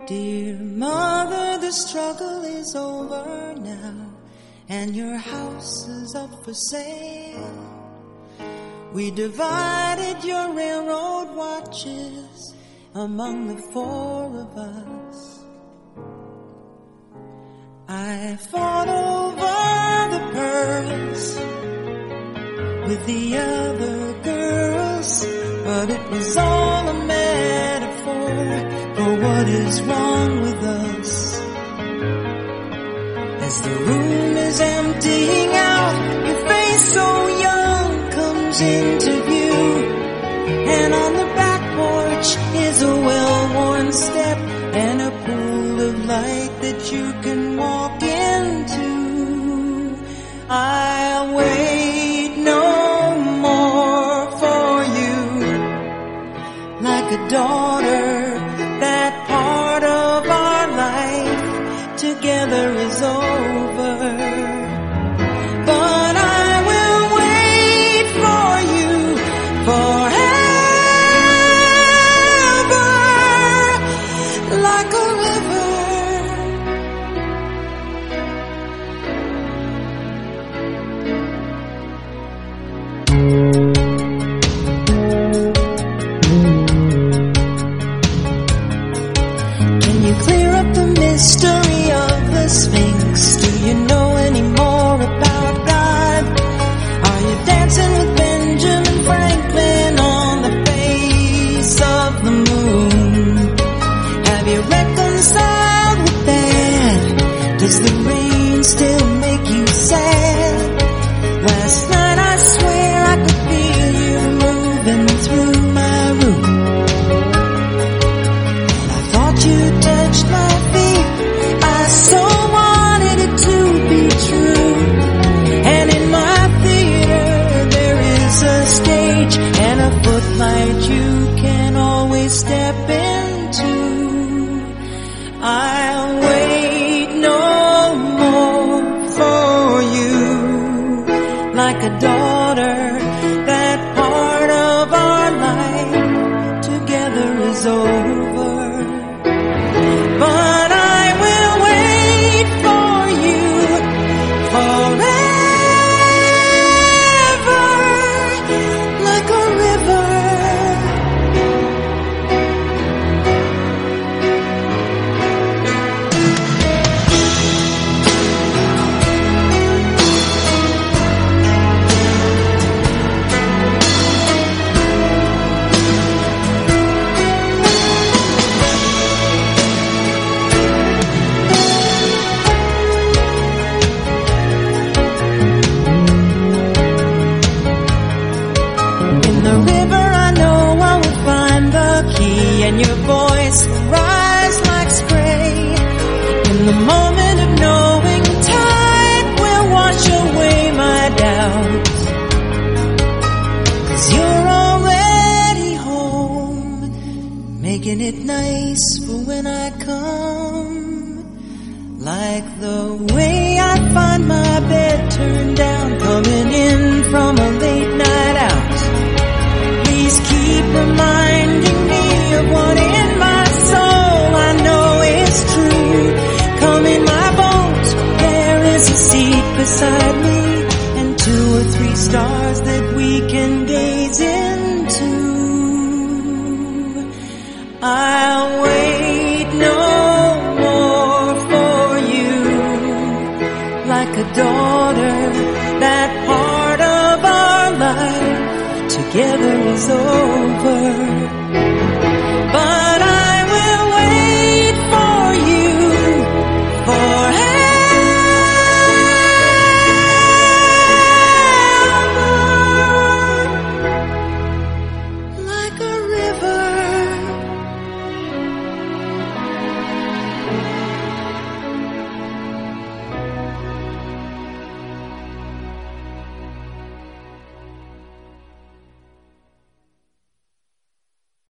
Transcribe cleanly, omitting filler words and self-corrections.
Dear mother, the struggle is over now, and your house is up for sale. We divided your railroad watches among the four of us. I fought over the pearls with the other girls, but it was all a metaphor for what is wrong with us. As the room is emptying out, your face so young comes into view, and on the back porch is a well-worn step and a pool of light that you can walk into. I'll wait no more for you, like a daughter. That part of our life together is over, but I will wait for you forever, like a river. Clear up the mystery of the Sphinx. Do you know any more about God? Are you dancing with Benjamin Franklin on the face of the moon? Have you reconciled with that? Does the rain still make you sad? Last night I swear I could feel you moving through my room. You touched my feet, I so wanted it to be true. And in my theater there is a stage and a footlight you can always step into. I'll wait no more for you, like a daughter. That part of our life together is over, but I will wait for you forever, like a river. And your voice will rise like spray. In the moment of knowing, tide will wash away my doubts. 'Cause you're already home, making it nice for when I come. Like the way I find my bed turned down, coming in from a late night out. Please keep reminding me of what in my soul I know is true. Come in my boat, there is a seat beside me, and 2 or 3 stars that we can gaze into. I'll wait no more for you, like a daughter. That part of our life together is over.